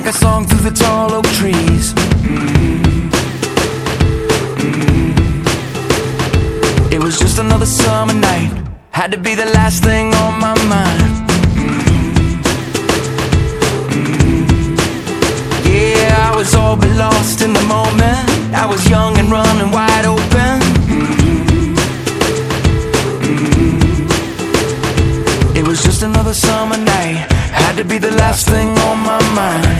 like a song through the tall oak trees. It was just another summer night, had to be the last thing on my mind. Yeah, I was all but lost in the moment. I was young and running wide open. It was just another summer night, had to be the last thing on my mind.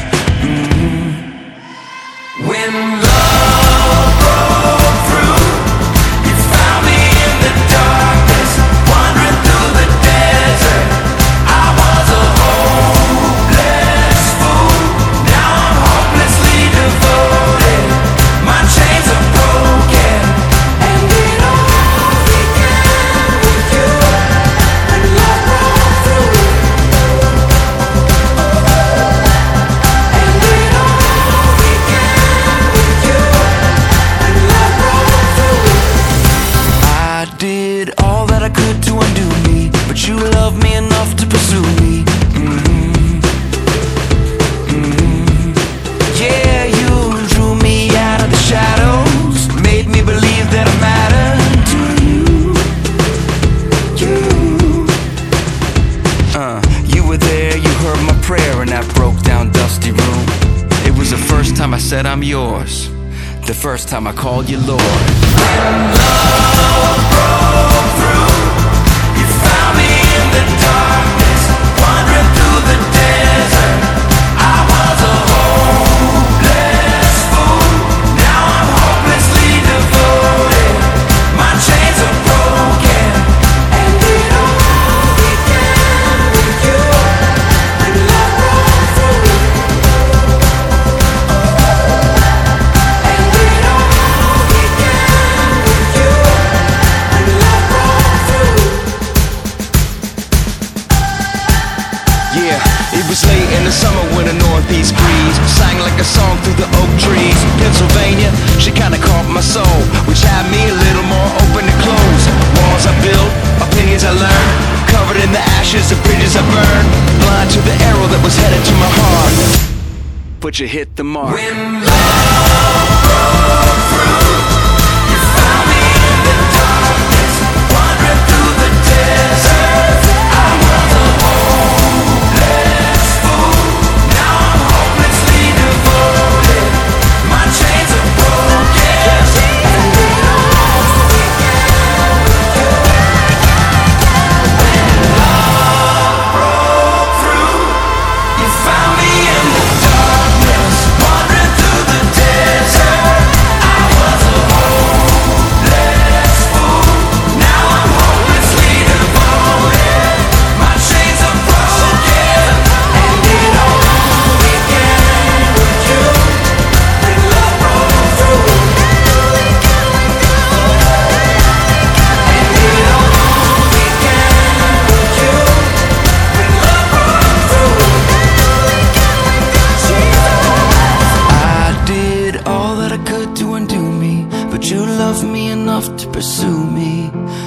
When love broke through, you found me in the darkness, wandering through the desert. I was a hopeless fool, now I'm hopelessly devoted. My chains are broken, and it all began with you. When love broke through, and it all began with you. When love broke through, I did all that I could to undo me, but you loved me enough to pursue me. Yeah, you drew me out of the shadows, made me believe that I mattered to you. You were there, you heard my prayer in that broke down dusty room. It was the first time I said I'm yours, the first time I called you Lord. When love broke through, you found me in the darkness, wandering through the desert. I was a hopeless fool, now I'm hopelessly devoted. My chains are broken, and it all began with you. When love broke through, and it all began with you. When love broke through. Yeah, it was late in the summer when a northeast breeze sang like a song through the oak trees. Pennsylvania, she kinda caught my soul, which had me a little more open to close. Walls I built, opinions I learned, covered in the ashes of bridges I burned, blind to the arrow that was headed to my heart. But you hit the mark. When love broke through, you found me in the darkness, wandering through the desert. I was a hopeless fool, now I'm hopelessly devoted. My chains are broken, and it all began with you. When love broke through, you found me in the darkness, wandering through the desert. I was a hopeless fool, now I'm hopelessly devoted. My chains are broken, and it all began with you. When love broke through, and it all began with you. When love broke through. I did all that I could to undo me, but you loved me enough to pursue me.